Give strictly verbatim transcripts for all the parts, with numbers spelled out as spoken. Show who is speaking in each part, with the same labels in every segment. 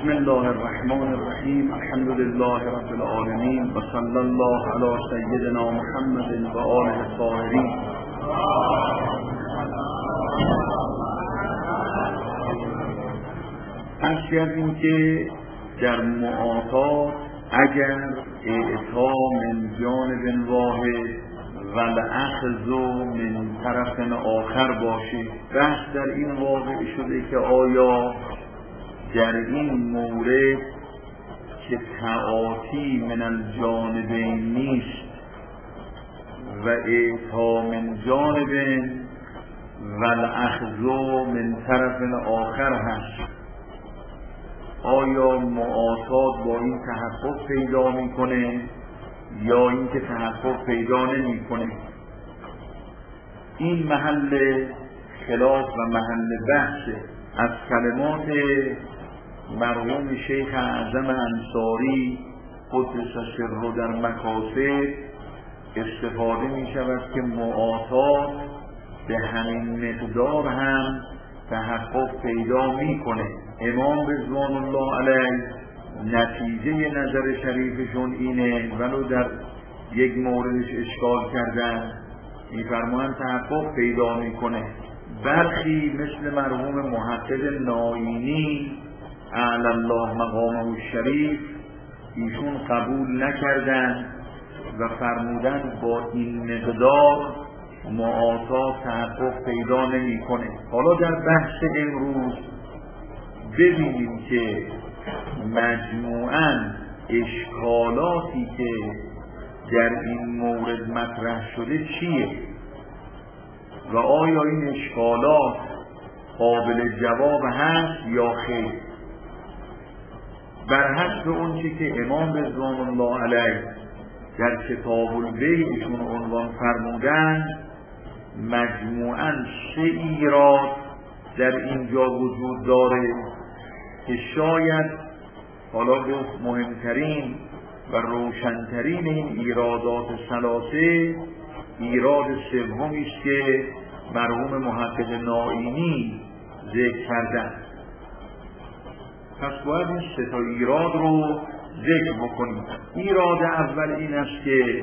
Speaker 1: بسم الله الرحمن الرحیم. الحمد لله رب العالمین و صلی الله علی سیدنا محمد و آله الطاهرین. عرض کردیم که در معاطات اگر اعطا من جانب واحد و الاخذ من طرف آخر باشه، بحث در این واقع شده که آیا در این مورد که تعاطی من الجانبین نیست و اعطا من جانب و الاخذ من طرف آخر هست، آیا معاطات با این تحقق پیدا میکنه یا این که تحقق پیدا نمیکنه؟ این محل خلاف و محل بحثه. از کلمات مرحوم شیخ اعظم انصاری قدس سره در مکاسب استفاده می شود که معاطات به همین مقدار هم تحقق پیدا می کنه. امام رضوان الله علیه نتیجه نظر شریفشون اینه، ولو در یک موردش اشکال کردن، میفرمایند تحقق پیدا می کنه. برخی مثل مرحوم محقق ناینی اعلی الله مقامه الشریف ایشون قبول نکردن و فرمودن با این مقدار معاطات تحقق پیدا نمی کنه. حالا در بحث امروز ببینیم که مجموعاً اشکالاتی که در این مورد مطرح شده چیه و آیا این اشکالات قابل جواب هست یا خیر. بر حسب اون چی که امام رضوان الله علیه در کتاب البیع ایشون عنوان فرمودن، مجموعاً سه ایراد در اینجا وجود داره که شاید حالا گفت مهمترین و روشنترین این ایرادات ثلاثه ایراد سومی است که مرحوم محقق ناینی ذکر کردن. پس باید این سه تا ایراد رو ذکر بکنیم. ایراد اول این است که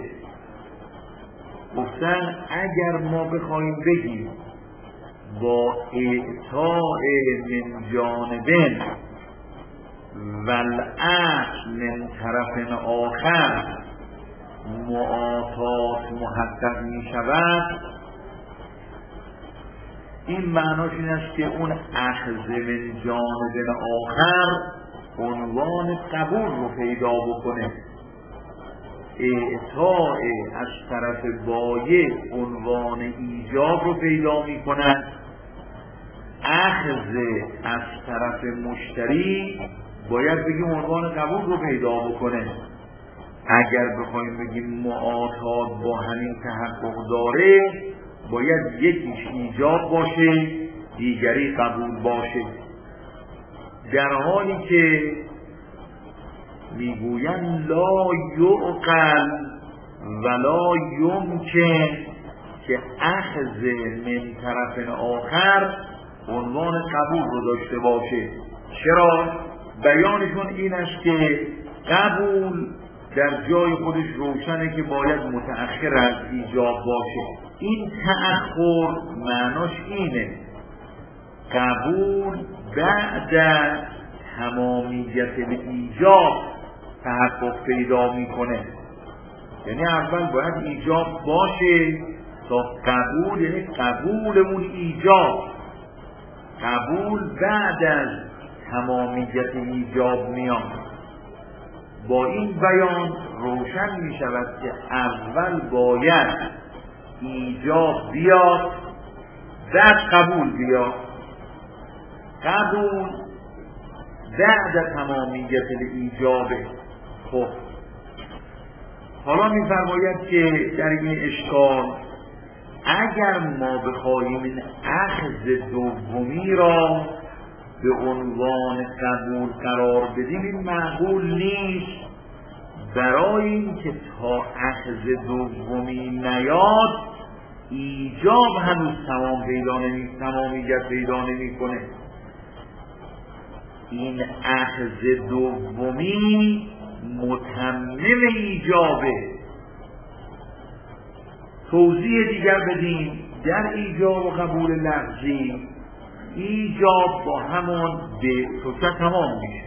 Speaker 1: گفتن اگر ما بخوایم بگیم با اعطاء من جانبین و الاخذ من طرف آخر معاطات محقق می شود، این معناش این است که اون اخذ من جانب آخر عنوان قبول رو پیدا بکنه، اعطاء از طرف بایع عنوان ایجاب رو پیدا می کند، اخذ از طرف مشتری باید بگیم عنوان قبول رو پیدا بکنه. اگر بخوایم بگیم معاطات با همین تحقق داره، باید یکیش ایجاب باشه دیگری قبول باشه، در حالی که میگویند لا یعقل ولا یمکن که اخذ من طرف آخر عنوان قبول رو داشته باشه. چرا؟ بیانشون این است که قبول در جای خودش روشنه که باید متأخر از ایجاب باشه. این تأخر معناش اینه قبول بعد تمامیت ایجاب تحقق پیدا میکنه، یعنی اول باید ایجاب باشه تا قبول، یعنی قبولمون ایجاب، قبول بعد از تمامیت ایجاب میاد. با این بیان روشن می شود که اول باید ایجاب بیاد بعد قبول بیاد. قبول بعد تمامیت ایجابه. خب حالا می فرماید که در این اشکال اگر ما بخواهیم این اخذ دومی را به عنوان قبول قرار بدیم، این معقول نیست، برای این که تا اخذ دومی نیاد ایجاب هنوز تمام پیدا نمی تمامیت پیدا نمی کنه. این اخذ دومی متمم ایجابه. توضیح دیگر بدیم. در ایجاب و قبول لفظی ایجاب با همون به تو که تمام میشه.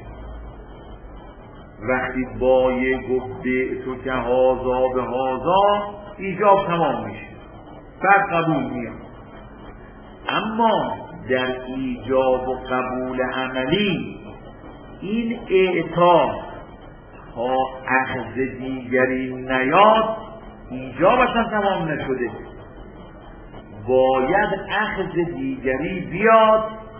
Speaker 1: وقتی با یه گفت به تو که هازا به هازا ایجاب تمام میشه، بعد قبول میاد. اما در ایجاب و قبول عملی این اعطا تا اخذ دیگری نیاد ایجاب اصلا تمام نشده. باید اخذ دیگری بیاد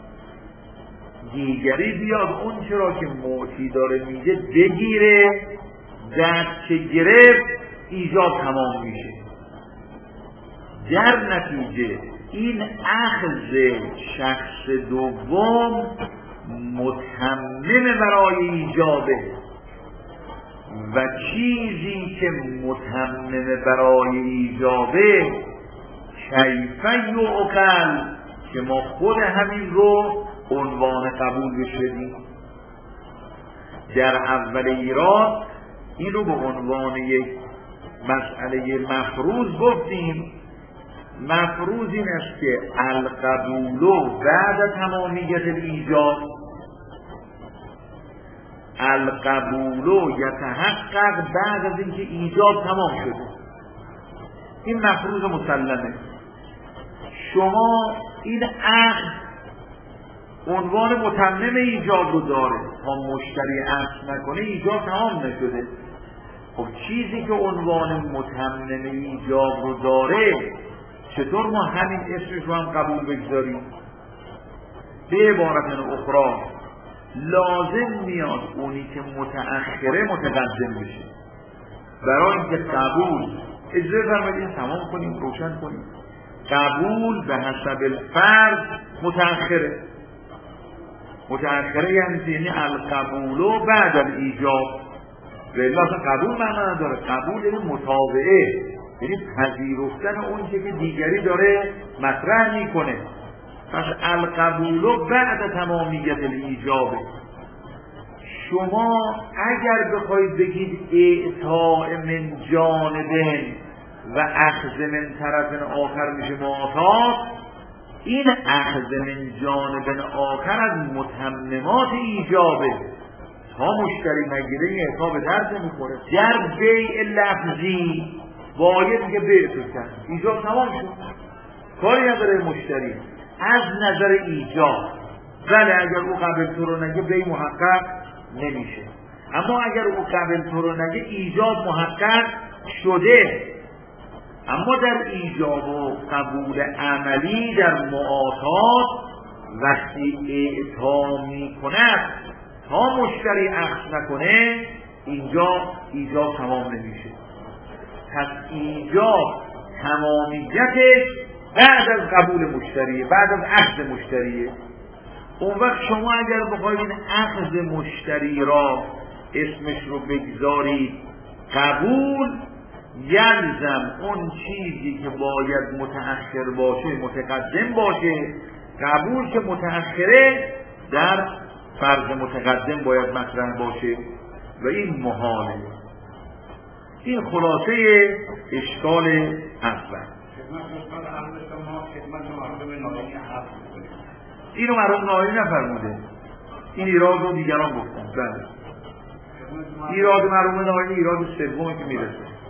Speaker 1: دیگری بیاد اون چرا که معطی داره میگه بگیره، در که گرفت ایجاب تمام میشه. در نتیجه این اخذ شخص دوم متمم برای ایجابه و چیزی که متمم برای ایجابه کیفه یعقل که ما خود همین رو عنوان قبول بشدیم. در اول ایراد این رو به عنوان یک مسئله مفروض گفتیم. مفروض این است که القبول بعد تمامیت ایجاب، القبول یتحقق بعد از اینکه ایجاب تمام شده. این مفروض مسلمه. شما این عقد عنوان متمم ایجاب رو داره، تا مشتری عقد نکنه ایجاب تمام نشده. خب چیزی که عنوان متمم ایجاب رو داره چطور ما همین اسمش رو هم قبول بگذاریم؟ به عبارت اخرى لازم میاد اونی که متأخره متقدم بشه. برای اینکه قبول اجازه فرمایید تمام کنیم، روشن کنیم. قبول به حسب الفرض متأخره. متأخره یعنی یعنی القبول بعد الایجاب. ولی اصلا قبول معنا نداره. قبول یعنی متابعه، یعنی پذیرفتن اون که دیگری داره مطرح میکنه. پس القبول بعد تمامیت الایجابه. شما اگر بخواید بگید اعطاء من جانبین و اخذ من طرف آخر میشه معاطات، این اخذ من جانب آخر از متممات ایجابه. تا مشتری نگیره این اعطا به درد میخوره. در بیع لفظی باید که بیع تو کرد ایجاب تمام شد، کاری نداره مشتری از نظر ایجاب. ولی اگر او قبل تو رو نگه بیع محقق نمیشه. اما اگر او قبل تو رو نگه ایجاب محقق شده. اما در ایجاب و قبول عملی در معاطات وقتی اعطا می کند تا مشتری اخذ نکنه اینجا ایجاب تمام نمیشه. پس ایجاب تمامیتش بعد از قبول مشتریه، بعد از اخذ مشتریه. اون وقت شما اگر بخواید این اخذ مشتری را اسمش رو بگذارید قبول، یلزم اون چیزی که باید متأخر باشه متقدم باشه. قبول که متأخره در فرض متقدم باید مطرح باشه و این محاله. این خلاصه اشکال اول. اینو مرحوم ناهینی نفرموده، این ایراد رو دیگران گفتن. بله ایراد مرحوم ناهینی ایراد سومی که میرسه.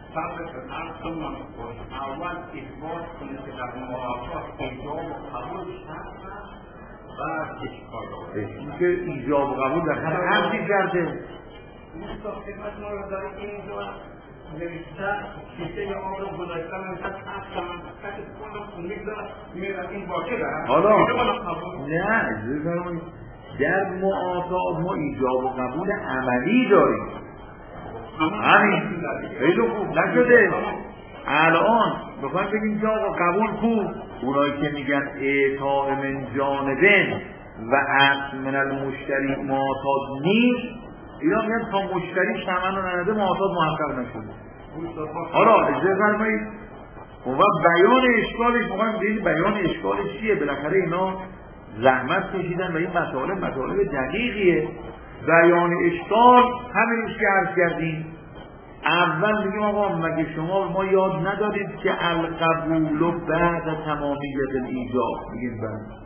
Speaker 2: اول اثبات کنه که در معاطات ایجاب و قبول شرط بعد اشکال داره.
Speaker 1: این که ایجاب و قبول در هر حرفی کرده.
Speaker 2: مستقیمت ما رو داره که اینجا نوشته کیسه آب رو گذاشتن مثلا هفت تومن کسی کنم امید داره میرد این باشه داره.
Speaker 1: حالا نه اجازه فرمایید، در معاطات ما ایجاب و قبول عملی داریم. همین خیلی خوب نشده. الان بخوایم بگیم که آقا قبول کو، اونایی که میگن اعطاء من جانبین و اخذ من المشتری معاطات نیست، اینا میگن تا مشتری ثمن رو ننده معاطات محقق نشده. حالا اجازه فرمایید اون وقت بیان اشکالش میخوایم ببینیم بیان اشکالش چیه. بالاخره اینا زحمت کشیدن و این مطالب مطالب دقیقیه. بیان اشکال همینش که عرض کردیم. اول میگیم آقا مگه شما ما یاد ندارید که القبول بعد تمامیت الایجاب؟ میگیم بله.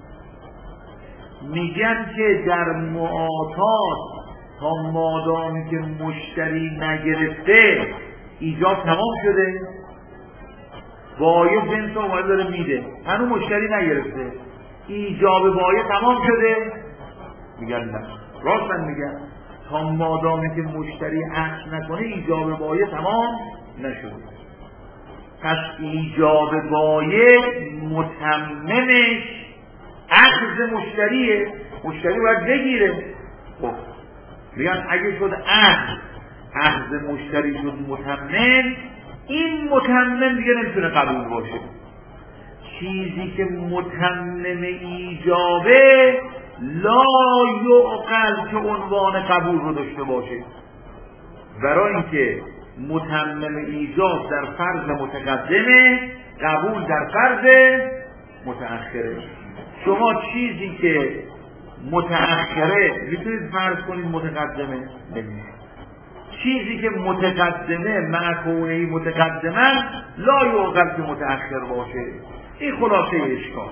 Speaker 1: میگن که در معاطات تا مادامی که مشتری نگرفته ایجاب تمام شده، بایع جنس رو اومده داره میده، هنوز مشتری نگرفته، ایجاب بایع تمام شده؟ میگن نه، راستن میگن تا مادامی که مشتری عقد نکنه ایجاب بایع تمام نشده. پس ایجاب بایع متممش عقد مشتریه، مشتری باید بگیره. خب میگن اگه شد عقد عقد مشتری شد متمم، این متمم دیگه نمیتونه قبول باشه. چیزی که متمم ایجابه لا یعقل که عنوان قبول رو داشته باشه، برای اینکه متمم ایجاب در فرض متقدمه، قبول در فرض متأخره. شما چیزی که متأخره میتونید فرض کنید متقدمه؟ نمیشه. چیزی که متقدمه معکونه متقدمه لا یعقل که متأخر باشه. این خلاصه اشکال.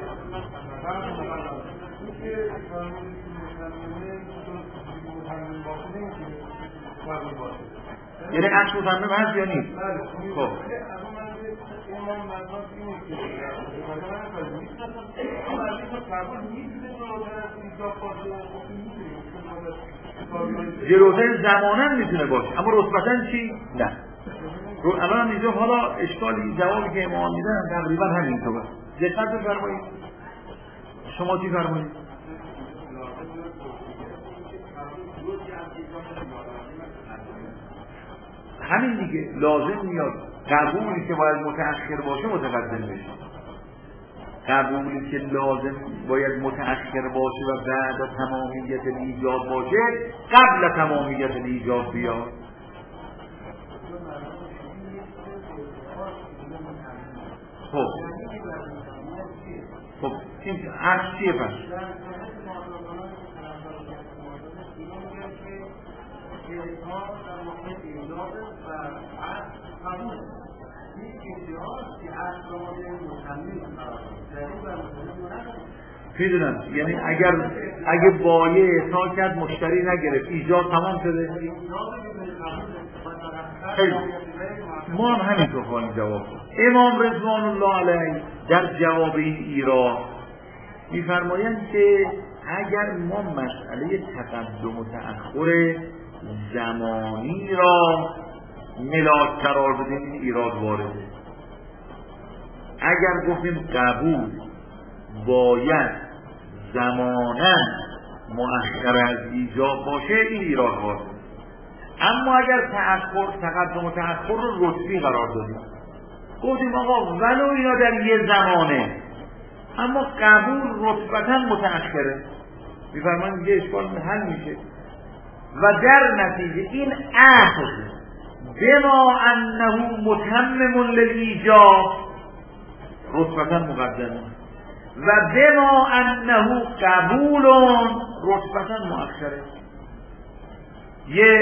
Speaker 1: یعنی اصل متمم هست یا نیست؟ خب جلوتر زمانن میتونه باشه، اما رتبتن چی؟ نه. الان اینجا حالا اشکالی جوابی که امام میدن تقریبا همینطوره. دقت بفرمایید. شما چی فرمایید؟ همین دیگه لازم میاد قبولی که باید متأخر باشه متقدم بشه، قبولی که لازم باید متأخر باشه و بعد تمامیت ایجاب باشه قبل تمامیت ایجاب بیاد. خب خب این عکس چیه پس؟ میدونم یعنی اگر اگه بایع اعطا کرد مشتری نگرفت ایجاب تمام شده؟ خیلی ما هم همینطور خواهیم جواب. امام رضوان الله علیه در جواب این ایراد میفرمایند که اگر ما مسئله تقدم و تأخر زمانی را ملاک قرار بدیم این ایراد وارده. اگر گفتیم قبول باید زمانا مؤخر از ایجاب باشه این ایراد وارده. اما اگر تأخر تقدم و تأخر رو رتبی قرار دادیم، گفتیم آقا ولو اینا در یه زمانه اما قبول رتبتا متأخره، میفرمان یه اشکال حل میشه و در نتیجه این عهد بما انه متمم للایجاب رتبتا مقدمه و بما انه قبول رتبتا مؤخره. یه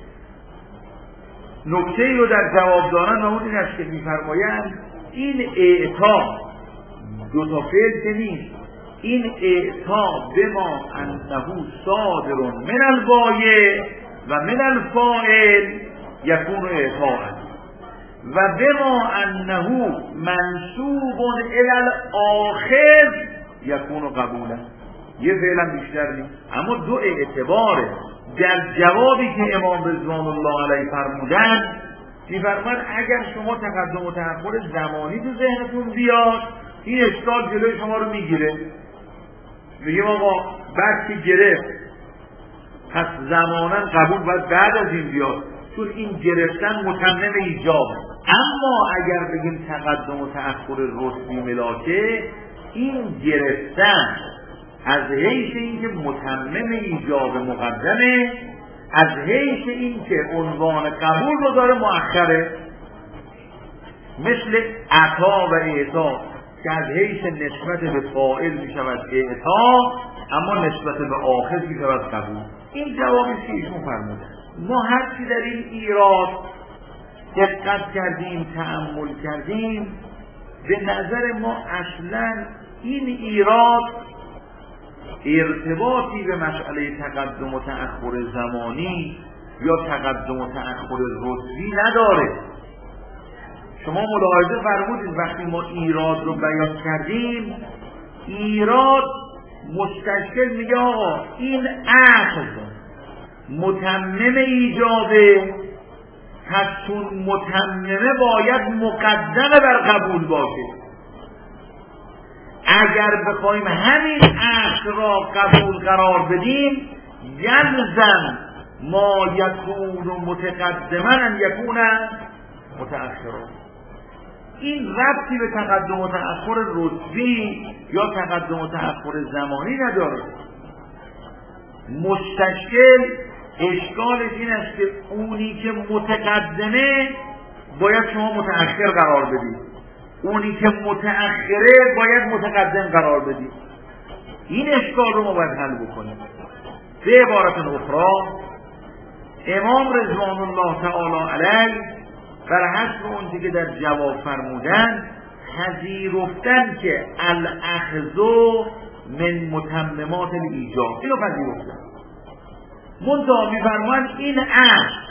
Speaker 1: نکته رو در جواب دارن و اون این است که میفرمایند این اعطا دو تا فعل که نیست، این اعطا بما انه صادر من البایع و من الفاعل یکون اعطاء و بما انه منسوب الی الاخر یکون قبولا. یه فعلا بیشتر نیست اما دو اعتباره. در جوابی که امام رضوان الله علیه فرمودن میفرمایند اگر شما تقدم و تأخر زمانی تو ذهنتون بیاد این اشکال جلوی شما رو میگیره. میگیم آقا بعد که گرفت پس زمانا قبول باید بعد از این بیاد چون این گرفتن متمم ایجاب. اما اگر بگیم تقدم و تأخر رتبی ملاکه این گرفتن از حیث این که متمم ایجاب مقدمه، از حیث این که عنوان قبول رو داره مؤخره. مثل عطا و اعطا که از حیث نسبت به فاعل می شود اعطا، اما نسبت به آخر می شود قبول. این جوابی که ایشون فرمودن. ما هرچی در این ایراد دقت کردیم، تأمل کردیم، به نظر ما اصلا این ایراد ارتباطی به مسئله تقدم و تأخر زمانی یا تقدم و تأخر رتبی نداره. شما ملاحظه فرمودید وقتی ما ایراد رو بیان کردیم، ایراد مستشکل میگه آقا این اخذ متمم ایجابه، پس چون متممه باید مقدمه بر قبول باشه. اگر بخوایم همین اخذ را قبول قرار بدیم، یلزم ما یکون متقدما ان یکون متأخرا. این ربطی به تقدم و تأخر رتبی یا تقدم و تأخر زمانی نداره. مستشکل اشکالش این است که اونی که متقدمه باید شما متأخر قرار بدید، اونی که متأخره باید متقدم قرار بدید. این اشکال رو ما باید حل بکنیم. به عبارت اخرى، امام رضوان الله تعالی علیه بر حسب اونچه که در جواب فرمودن پذیرفتن که الاخذ من متممات الایجاب، اینو پذیرفتن. منتها میفرمایند این اخذ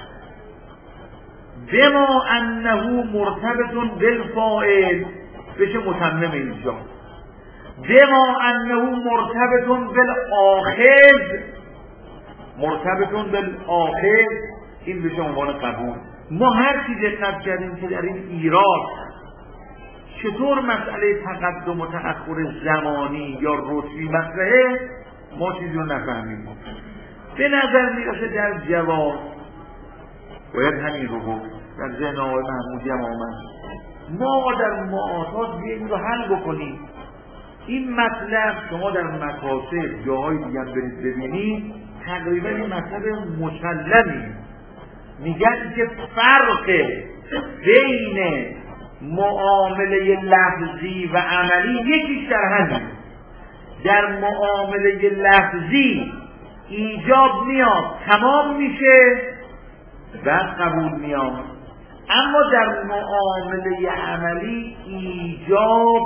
Speaker 1: بما انه مرتبط بالفاعل بشه متمم ایجاب، بما انه مرتبط بالاخذ مرتبط بالاخذ این بشه عنوان قبول. ما هر چی دقت کردیم که در این ایراد چطور مسئله تقدم و تأخر زمانی یا رتبی مطرحه، ما چیزی رو نفهمیم. به نظر میرسه در جواب باید همین رو گفت. در ذهن آقای محمودی هم آمد ما در معاطات بیاییم رو حل بکنیم. این مطلب شما در مکاسب جاهای دیگه برید ببینید، تقریبا این مطلب مسلمی. میگن که فرق بین معامله لفظی و عملی یکیش در همین. در معامله لفظی ایجاب میاد تمام میشه بعد قبول میاد، اما در معامله عملی ایجاب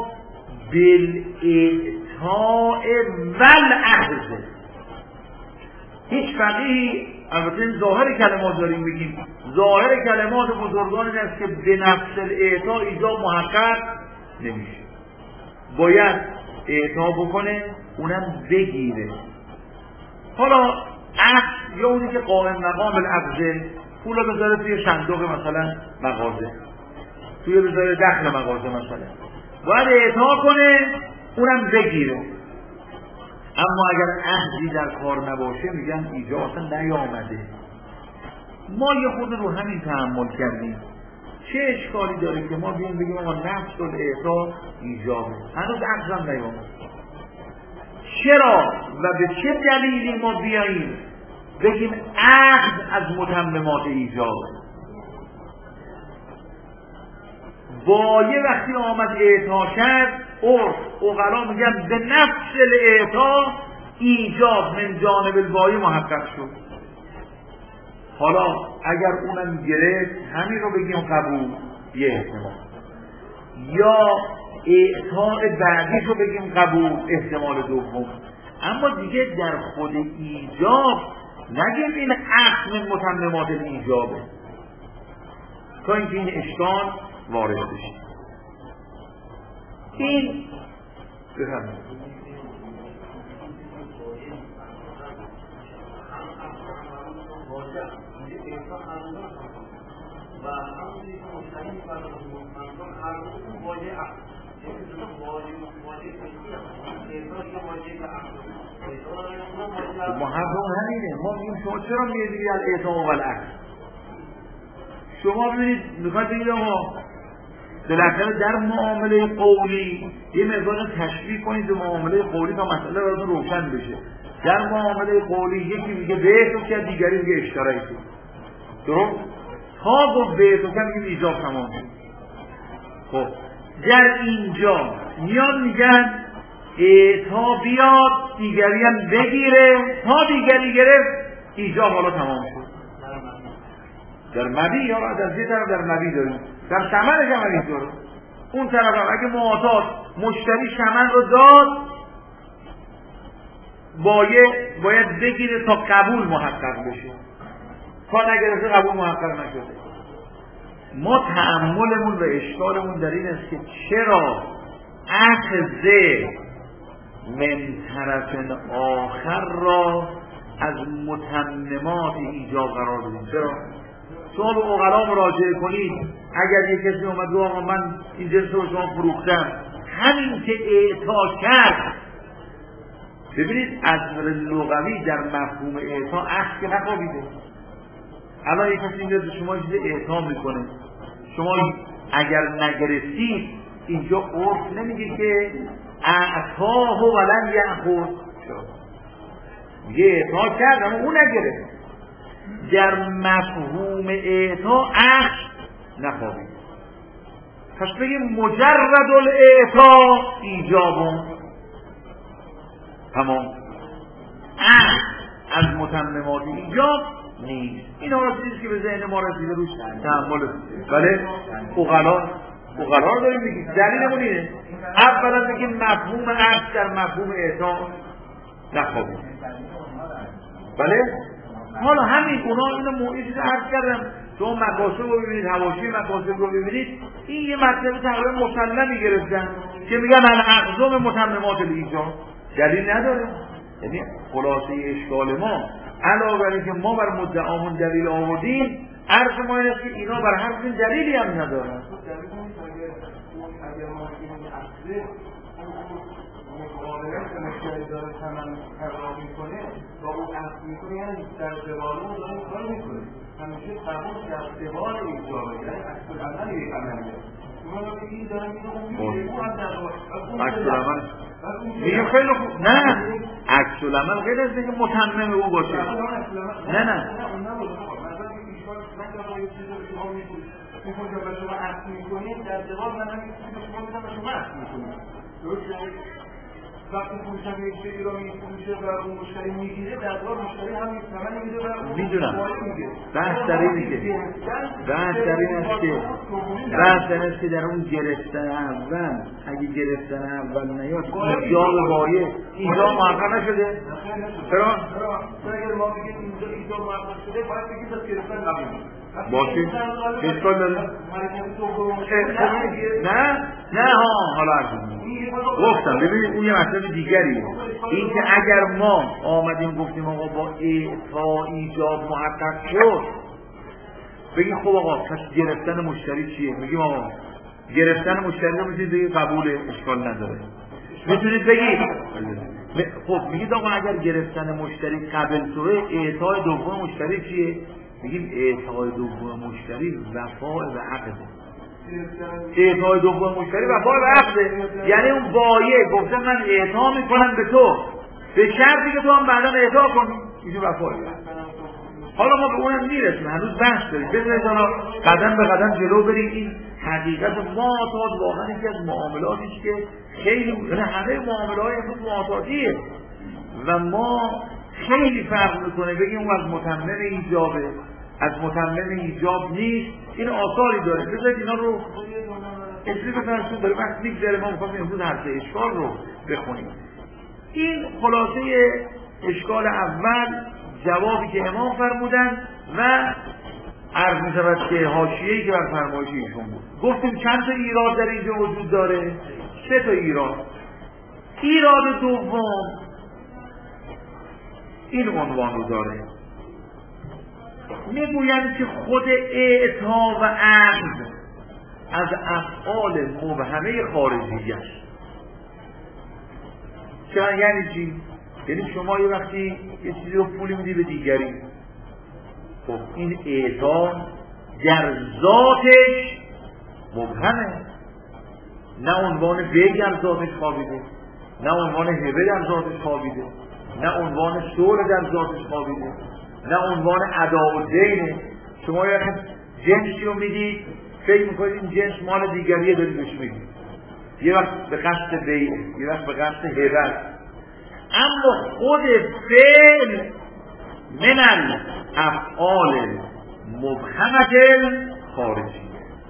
Speaker 1: بالاعطاء والاخذ. هیچ فقیهی، البته این ظاهر کلمات داریم بگیم، ظاهر کلمات بزرگان این است که به نفس الاعطاء ایجاب محقق نمیشه، باید اعطا بکنه اونم بگیره. حالا اخذ یا اونی که قائم مقام الاخذ، پولا بذاره توی صندوق مثلا مغازه، توی بذاره دخل مغازه مثلا، باید اعطا کنه اونم بگیره. اما اگر اخذی در کار نباشه میگن ایجاب اصلا نیامده. ما یه خود رو همین تحمل کردیم. چه اشکالی داره که ما بیایم بگیم آقا نفس الاعطا ایجابه، هنوز اخذم نیامده. چرا و به چه دلیلی ما بیاییم بگیم اخذ از متممات ایجابه؟ بایه وقتی آمد اعطا کرد، عرف عقلا میگن به نفس الاعطا ایجاب من جانب البایه محقق شد. حالا اگر اونم گرفت همین رو بگیم قبول، یه احتمال، یا اعطاء بعدی رو بگیم قبول، احتمال دوم. اما دیگه در خود ایجاب نگیم این اخذ من متممات ایجابه، تا اینکه این اشکال وارد بشه. این بفرمایید.
Speaker 2: و همونی که مستقیم برای مردم هر روز واجه اخذ، یعنی دوتا واجه واجه کنید احساس یا واجه اخذ.
Speaker 1: ما همون همینه. ما میگیم شما چرا میدید از اعطا و الاخذ؟ شما ببینید میخواید بگید آقا بالاخره در معامله قولی یه مقدار تشبیه کنید به معامله قولی تا مسئله براتون روشن بشه. در معامله قولی یکی میگه به تو کرد، دیگری میگه اشترایی تو. درست؟ تا گفت به تو کرد میگه ایجاب تمام شد. خب در اینجا میان میگن تا بیاد دیگری هم بگیره، تا دیگری گرفت ایجاب حالا تمام شد. در مبی یا در یه طرف در مبی داریم، در ثمنش هم اینطوره. اون طرف هم اگه معاطات مشتری ثمن رو داد باید باید بگیره تا قبول محقق بشه، تا نگرفته قبول محقق نشده. ما تأملمون و اشکالمون در این است که چرا اخذ من طرف آخر را از متممات ایجاب قرار بدیم. چرا؟ شما به عقلا مراجعه کنید، اگر یک کسی اومد رو آقا من این جنس رو شما فروختم، همین که اعطا کرد، ببینید از لغوی در مفهوم اعطا اخذ که نخوابیده. الان یک کسی اینجا شما چیز اعطا میکنه، شما اگر نگرفتید اینجا عرف نمیگه که اعطاه ولن یأخذ، میگه اعطا کرد اما اون نگرفت. در مفهوم اعطا اخذ نخوابید. پس بگیم مجرد الاعطا ایجابون تمام، اخذ از متممات ایجاب نیست. این ها چیزی که به ذهن ما رسیده روش تأمل. بله اغلا اغلا داریم میگیم. دلیلمون اینه اولا بگیم مفهوم اخذ در مفهوم اعطا نخوابید. بله حالا همین اونا اینو موعظه عرض کردم، شما مقاصد رو ببینید، حواشی مقاصد رو ببینید، این یه مطلب تقریبا مسلمی گرفتن که میگن الاعظم متممات الایجاب، دلیل نداره. یعنی خلاصه اشکال ما علاوه بر اینکه ما بر مدعامون دلیل آوردیم، عرض ما این است که اینا بر حرف دلیلی هم ندارن.
Speaker 2: مشتری داره ثمن پرداخت میکنه با اون اصل میکنه، یعنی در زبان اون داره کار میکنه، همیشه قبول در زبان ایجابه، یعنی اصل عمل یک عملیه. شما رو که این داره میگه اون میگه اون هم در
Speaker 1: عکس العمل میگه خیلی خوب. نه عکس العمل غیر از اینکه متمم او باشه. نه نه
Speaker 2: میخونید به شما اصل میکنید در زبان من هم میخونید به شما اصل میکنید. وقتی فروشنده یک چیزی رو میفروشه و اون مشتری میگیره، در واقع مشتری هم ثمن میده و اون
Speaker 1: میدونم. بحث در اینه که بحث در این است که بحث در این است که در اون گرفتن اول اگه گرفتن اول نیاد ایجاب وایه اینجا محقق نشده. چرا؟
Speaker 2: اگر ما بگیم اینجا ایجاب محقق شده باید بگیم از گرفتن قبول
Speaker 1: باشه اشکال داره. نه نه ها حالا عرض گفتم ببینید اون یه مطلب دیگریه. این که اگر ما آمدیم گفتیم آقا با اعطا ایجاب محقق شد، بگیم خب آقا پس گرفتن مشتری چیه؟ میگیم آقا گرفتن مشتری رو میتونید بگید قبوله، اشکال نداره. میتونید بگید خب میگید آقا اگر گرفتن مشتری قبل شده، اعطای دوم مشتری چیه؟ میگیم اعطای دوم مشتری وفاء به عقده. اعطای دوم مشتری وفاء به عقده یعنی اون بایع گفته من اعطا میکنم به تو به شرطی که تو هم بعدا اعطا کنی، اینجا وفاء به عقده. حالا ما به اونم میرسیم، هنوز بحث داریم، بذارید حالا قدم به قدم جلو بریم. این حقیقت معاطات واقعا یکی از معاملاتیه که خیلی یعنی همه معامله‌های امروز معاطاتیه و ما خیلی فرق میکنه بگیم اون از متمم ایجابه از متمم ایجاب نیست. این آثاری داره. بذارید اینا رو اجلی بفرستون داره وقت میگذره. ما میخوایم امروز حرف اشکال رو بخونیم. این خلاصه اشکال اول، جوابی که امام فرمودن و عرض می‌شود که حاشیه‌ای که بر فرمایش ایشون بود. گفتیم چند تا ایراد در اینجا وجود داره؟ سه تا ایراد. ایراد دوم این عنوان رو داره، میگویند که خود اعطا و عقد از افعال مبهمه خارجی است. چرا یعنی چی؟ یعنی شما یه وقتی یه چیزی رو پولی میدی به دیگری، خب این اعطا در ذاتش مبهمه، نه عنوان بی در ذاتش خوابیده، نه عنوان هبه در ذاتش خوابیده، نه عنوان صلح در ذاتش خوابیده، نه عنوان ادا و دینه. شما یه جنسی رو میدید فکر میکنید این جنس مال دیگریه دارید بهش میدید، یه وقت به قصد بیع، یه وقت به قصد هبه. اما خود فعل من الافعال مبهمه خارجی.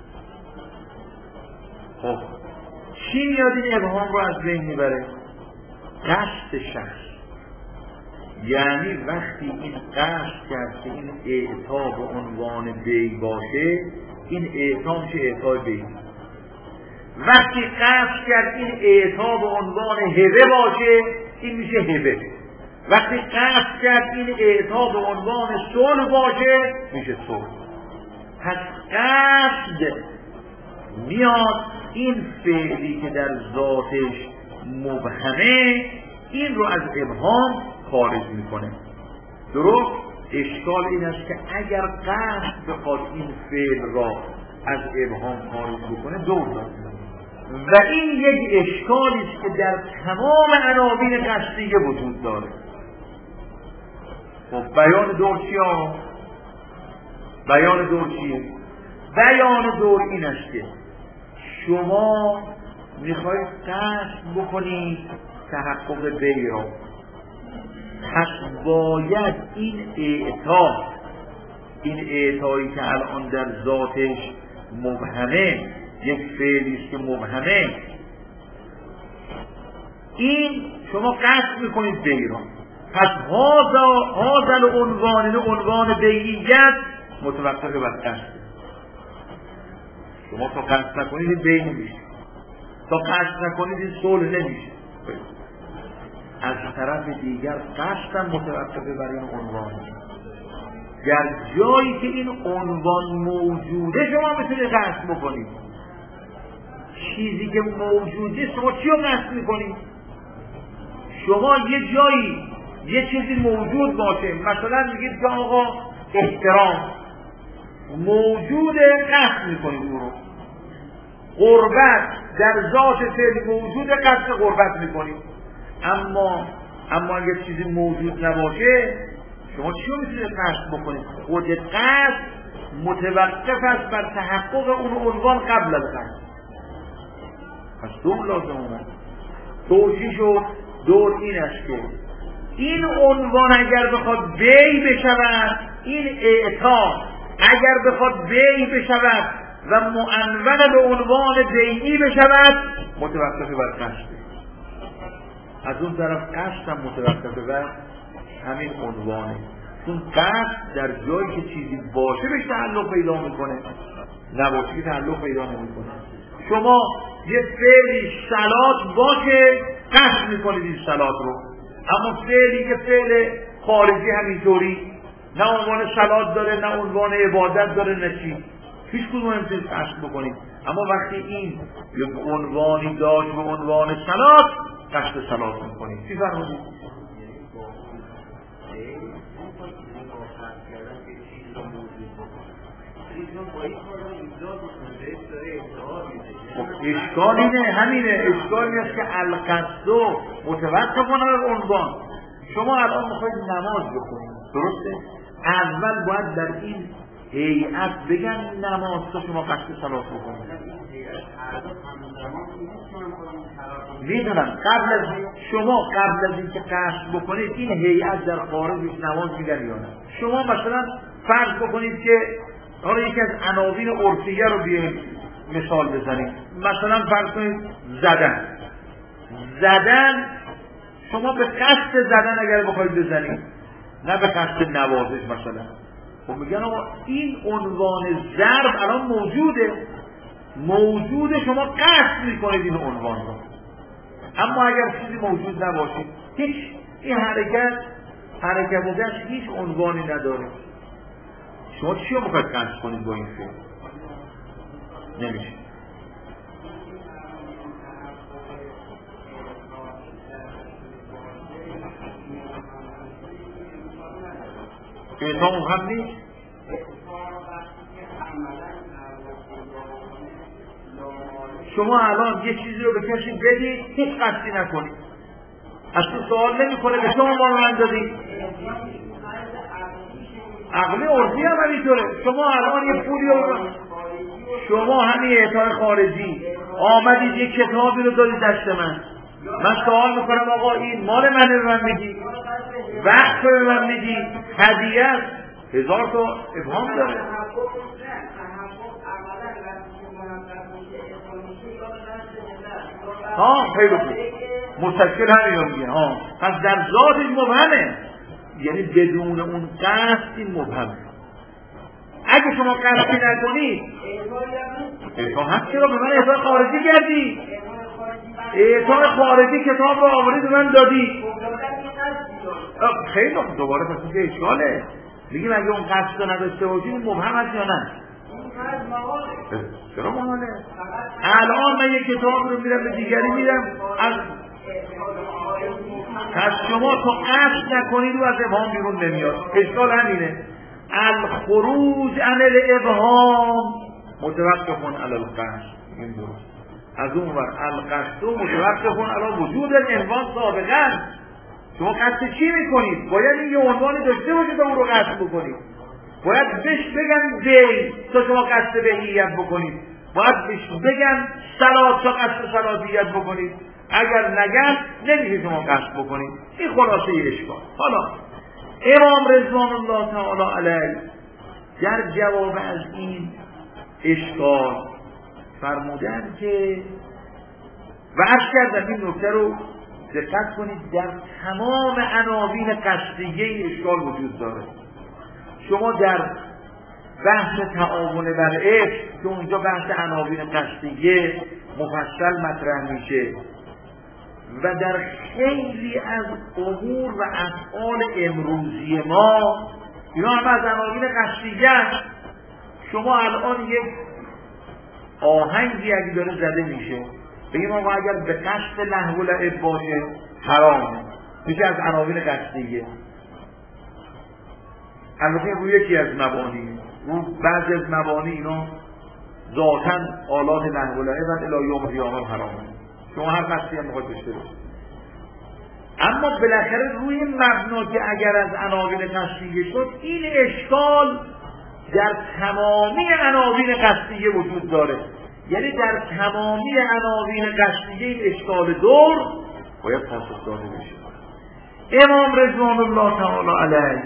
Speaker 1: خب چی میاد این ابهام رو از بین میبره؟ قصد شخص. یعنی وقتی این قصد کرد که این اعطا به عنوان بیع باشه، این اعطا میشه اعطای بیع. وقتی قصد کرد این اعطا به عنوان هبه باشه، این میشه هبه. وقتی قصد کرد این اعطا به عنوان صلح باشه، میشه صلح. پس قصد میاد این فعلی که در ذاتش مبهمه، این رو از ابهام خارج میکنه. درست؟ اشکال این است که اگر قصد بخواد این فعل را از ابهام خارج بکنه، دور داره. و این یک اشکالی است که در تمام عناوین قصدیه وجود داره. خب بیان دور چیه آقا؟ بیان دور چیه؟ بیان دور این است که شما میخواید قصد بکنید تحقق بیع را، پس باید این اعطا، این اعطایی که الان در ذاتش مبهمه، یک فعلی است که مبهمه، این شما قصد میکنید بیع را، پس هذا العنوان، این عنوان بیعیت متوقف بر قصد. شما تا قصد نکنید این بیع نمیشه، تا قصد نکنید این صلح نمیشه. از طرف دیگر قصدم متوقف بر این عنوان. در جایی که این عنوان موجوده شما میتونید قصد بکنید. چیزی که موجوده شما چی رو قصد میکنید؟ شما یه جایی یه چیزی موجود باشه، مثلا میگید که آقا احترام موجوده، قصد میکنید اون رو. قربت در ذات فعل موجوده، قصد قربت میکنید. اما اما اگر چیزی موجود نباشه شما چی رو میتونید قصد بکنید؟ خود قصد متوقف است بر تحقق اون عنوان قبل از قصد. پس دور لازم اومد. توجیه شد. دور این است که این عنوان اگر بخواد بیع بشود، این اعطا اگر بخواد بیع بشود و معنون به عنوان بیعی بشود، متوقف بر قصد. از اون طرف قصد هم متوقف بر همین عنوانه. چون قصد در جایی که چیزی باشه بهش تعلق پیدا میکنه، نباشه که تعلق پیدا نمیکنه. شما یه فعلی صلات باشه، قصد میکنید این صلات رو، اما فعلی که فعل خارجی همینطوری، نه عنوان صلات داره، نه عنوان عبادت داره، نه چی، هیچ کدوم نمیتونید قصد بکنید. اما وقتی این یک عنوانی داشت به عنوان صلات، قصد صلات میکنید. چی فرمودید؟ اشکال اینه، همینه، اشکال اینه که القصد متوقف کنه بر عنوان. شما الان میخواید نماز بخونید، درسته؟ اول باید در این هیئت بگن نماز تا شما قصد صلات بکنید. میدونم قبل از شما قبل از اینکه قصد بکنید این هیئت در خارج نماز میگن یا نه. شما مثلا فرض بکنید که حالا یکی از عناوین عرفیه رو بیاین مثال بزنید. مثلا فرض کنید زدن زدن شما به قصد زدن اگر بخواید بزنید، نه به قصد نوازش مثلا، خب میگن آقا این عنوان ضرب الان موجوده موجوده شما قصد میکنید این عنوان رو. اما اگر چیزی موجود نباشه، هیچ این حرکت حرکت دست هیچ عنوانی نداره، شما چی رو میخواید قصد کنید با این فعل؟ نمیشه. اعطا هم نیست. شما الان یه چیزی رو به کسی بدید، هیچ قصدی نکنید، اصلا سوال نمی کنه به شما ما رو اندازید. عقلی عرضی هم همینطوره. شما الان یه پولی رو شما همین اعطای خارجی آمدید یک کتابی رو دادید دست من، من سوال میکنم آقا این مال منه به من میدی، وقت به من میدی، هدیه است، هزار تا ابهام داره. ها خیلی خوب، مستشکل همین رو میگه. ها پس در ذاتش مبهمه، یعنی بدون اون قصد این مبهمه. اگه شما قصدی نکنید اعطا هست، چرا به من اعطا خارجی کردی؟ اعطا خارجی کتاب رو آوردی به من دادی. خیلی خوب، دوباره پس اینکه اشکاله. میگیم اگه اون قصد رو نداشته باشی این مبهم هست یا نه؟ چرا محاله؟ الان من یک کتاب رو میرم به دیگری میرم از پس شما تا قصد نکنید و از ابهام بیرون نمیاد. اشکال همینه، الخروج عن الابهام متوقف علی القصد. این درست. از اون ور القصد متوقف علی وجود العنوان سابقا. شما قصد چی میکنید؟ باید این یه عنوانی داشته باشید تا اون رو قصد بکنید. باید بهش بگن بی تا شما قصد بهیت بکنید. باید بهش بگن صلات تا قصد صلاتیت بکنید. اگر نگن نمیشه شما قصد بکنید. این خلاصه اشکال. حالا امام رضوان الله تعالی علیه در جواب از این اشکال فرمودن که و عرض کردم این نکته رو دقت کنید، در تمام عناوین قصدیه اشکال وجود داره. شما در بحث تعاون بر عشق که اونجا بحث عناوین قصدیه مفصل مطرح میشه و در خیلی از امور و افعال امروزی ما اینا هم از عناوین قصدیه است. شما الان یک آهنگی اگه داره زده میشه بگیم آقا اگر به قصد لهو و لعب باشه حرامه، میشه از عناوین قصدیه. البته روی یکی از مبانی، رو بعضی از مبانی اینا ذاتاً آلات لهو و لعب الی یوم القیامه حرامه، شما هر قصدی هم میخواد داشته باشه. اما بالاخره روی این مبنا که اگر از عناوین قصدیه شد، این اشکال در تمامی عناوین قصدیه وجود داره. یعنی در تمامی عناوین قصدیه این اشکال دور باید پاسخ داده بشه. امام رضوان الله تعالی علیه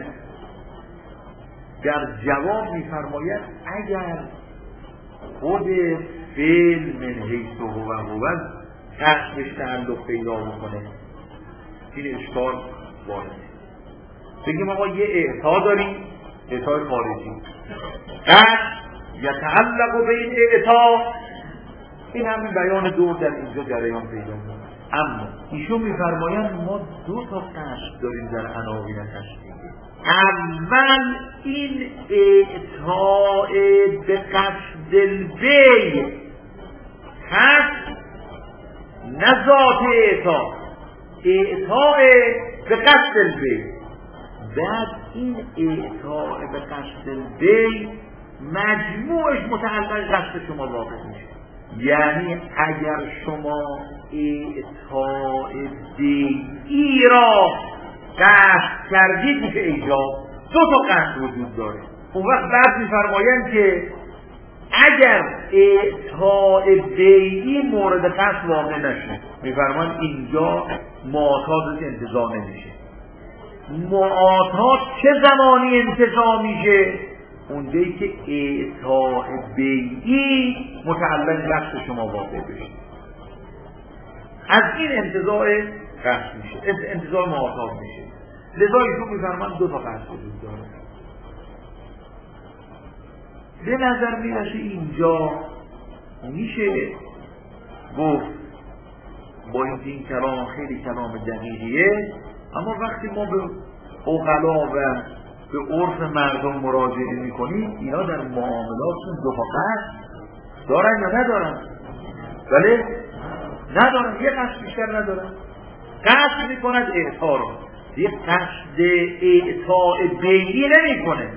Speaker 1: در جواب می‌فرماید اگر خود فعل من حیث هو هو قصدش تعلق پیدا بکنه، این اشکال وارده. بگیم آقا یه اعطا داریم، اعطای خارجی، قصد یتعلق به این اعطا، این همین بیان دور در اینجا جریان پیدا کنه. اما ایشون میفرمایند ما دو تا قصد داریم در عناوین قصدیه. اول این اعطاء به قصد البیع هست، نه ذات اعطا، اعطاء به قصد البیع. بعد این اعطاء به قصد البیع مجموعش متعلق قصد شما واقع میشه. یعنی اگر شما اعطاء بیعی را قصد کردید میشه ایجاب. دو تا قصد وجود داره. اون وقت بعد میفرمایند که اگر اعطاء بیعی مورد قصد واقع نشه، میفرمایند اینجا معاطات انتزاع نمیشه. معاطات چه زمانی انتزاع میشه؟ اونجایی که اعطاء بیعی متعلق قصد شما واقع بشه، از این انتزاع قصد میشه، انتزاع معاطات میشه. لذا ایشون میفرمایند دو تا قصد وجود داره. به نظر میرسه اینجا میشه گفت با این این کلام خیلی کلام دقیقیه، اما وقتی ما به عقلا و به عرف مردم مراجعه میکنیم اینا در معاملاتشون دو تا قصد دارن یا ندارن؟ بله ندارن، یه قصد بیشتر ندارن. قصد میکند اعطا رو، یه قصد اعطاء بیعی نمیکنه،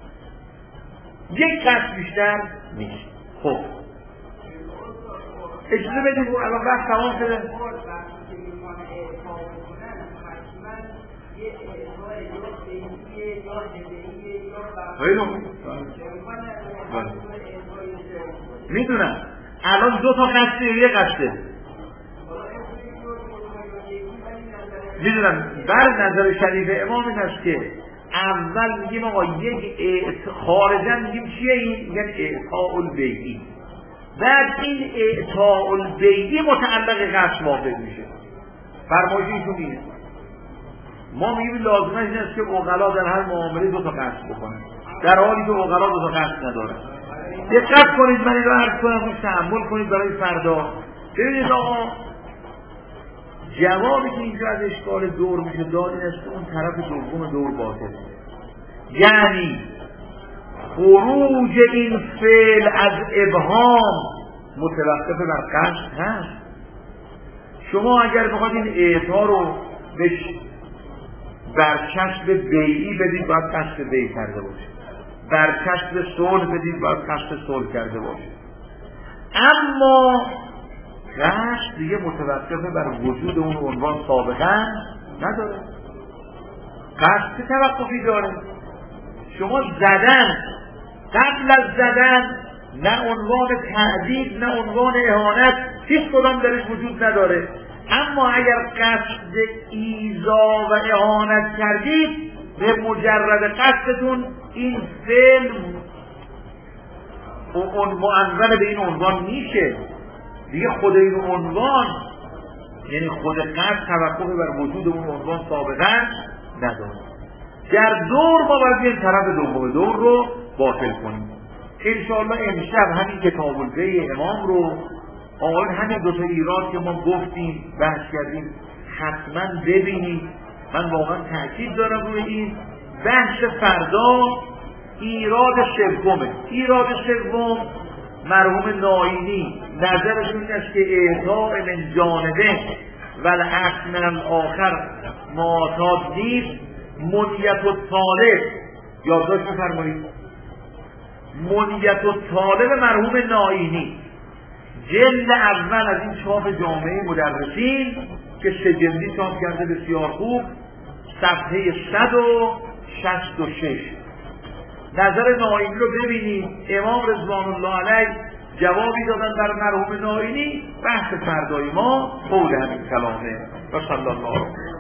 Speaker 1: یک قصد بیشتر نیست. خب اجازه بدیم الان وقت تمام شده. خیلی میدونم الان دو تا قصده یه قصده میدونم. بر نظر شریف امام این است که اول میگیم آقا یک خارجا میگیم چیه این؟ میگن اعطاء البیعی. بعد این اعطاء البیعی متعلق قصد واقع میشه. فرمایش ایشون اینه. ما میگیم لازمه این است که عقلا در هر معامله دو تا قصد بکنن، در حالی که عقلا دو تا قصد ندارن. دقت کنید، من این رو عرض کنم، روش تحمل کنید برای فردا. ببینید آقا جوابی که اینجا از اشکال دور میشه داد این است که اون طرف دوم دور باطل، یعنی خروج این فعل از ابهام متوقف بر قصد هست. شما اگر بخواید این اعطا رو بهش برچسب بیعی بدید باید قصد بیع کرده باشه، برچسب صلح بدید باید قصد صلح کرده باشه. اما قصد دیگه متوقف بر وجود اون عنوان سابقا نداره. قصد توقفی داره. شما زدن قبل از زدن نه عنوان تعدید نه عنوان اهانت هیچ کدام درش وجود نداره. اما اگر قصد ایذا و اهانت کردید به مجرد قصدتون این فعل معنون به این عنوان میشه دیگه. خود این عنوان یعنی خود قصد توقف بر وجود اون عنوان سابقا نداره. در دور ما باید این طرف دوم دور رو باطل کنیم. انشاءالله امشب همین کتاب البیع امام رو آقایون همین دو تا ایراد که ما گفتیم بحث کردیم حتما ببینید. من واقعا تاکید دارم روی این. بحث فردا ایراد سومه. ایراد سوم مرحوم ناینی نظرشون این است که اعطاء من جانبه والعکس من الاخر معتاد نیست. منیت الطالب یادداشت بفرمایید. منیت الطالب مرحوم ناینی جلد اول از این چاپ جامعه مدرسین که سه جلدی چاپ کرده بسیار خوب، صفحه صد و شصت و شش. نظر ناینی رو ببینید. امام رضوان الله علیه جوابی دادن بر مرحوم ناینی. بحث فردای ما قول همین کلامه. و صلی الله علیه